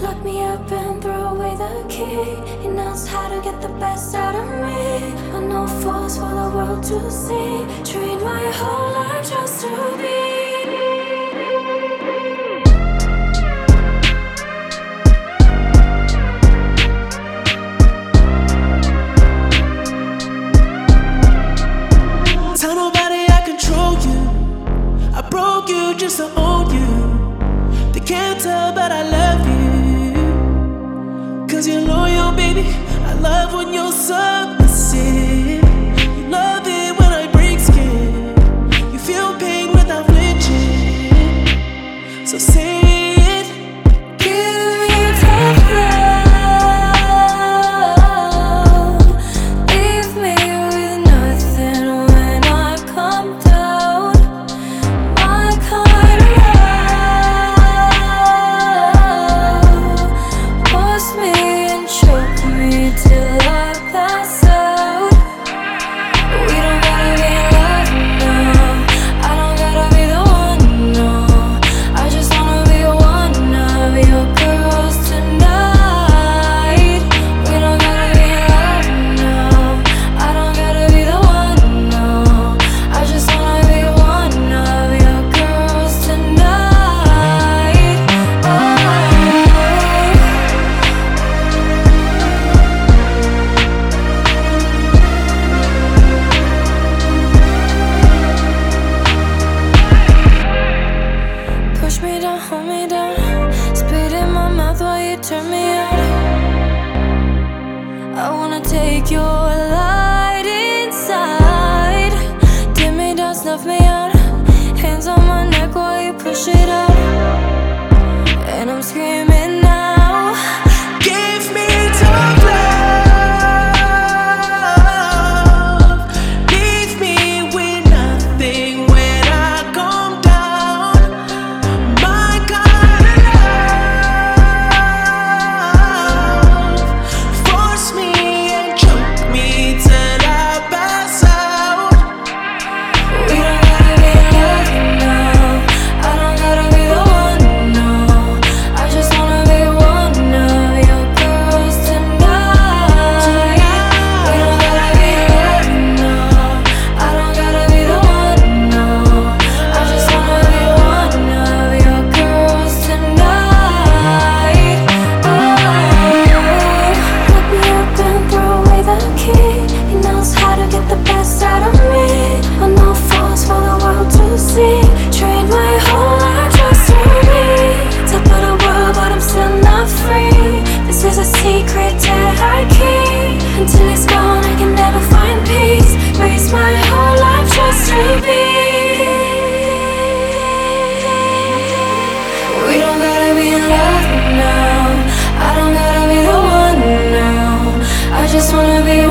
lock me up and throw away the key. He knows how to get the best out of me. I know falls for the world to see. Trained my whole life just to be. Tell nobody I control you. I broke you just to own you. They can't tell, but I love you. 'Cause you're loyal, baby. I love when you're submissive. You love it when I break skin. You feel pain without flinching. So say it. Give me tough love. Leave me with nothing when I come down. My kind of love. Force me and choke me till I pass out. We don't gotta be in love now. I don't gotta be the one, no. I just wanna be one of your girls tonight. We don't gotta be in love now. I don't gotta be the one, no. I just wanna be one of your girls tonight. Push me down, hold me down. Spit in my mouth while you turn me on. I wanna take your light inside. Dim me down, snuff me out. Hands on my neck while you push it out. And I'm screaming now. Give me tough love. Leave me with nothing when I come down. My kind of love. Force me and choke me till I pass out. We don't gotta be in love now. I don't gotta be the one, no. I just wanna be one of your girls tonight. We don't gotta be in love now. I don't gotta be the one, no. I just wanna be one of your girls tonight. Lock me up and throw away the key. He knows how to get the best out of me. I know falls for the world to see. Trained my whole life just to be top of the world, but I'm still not free. This is a secret that I keep. Until it's gone, I can never find peace. Raised my whole life just to be. We don't gotta be in love now. I don't gotta be the one now. I just wanna be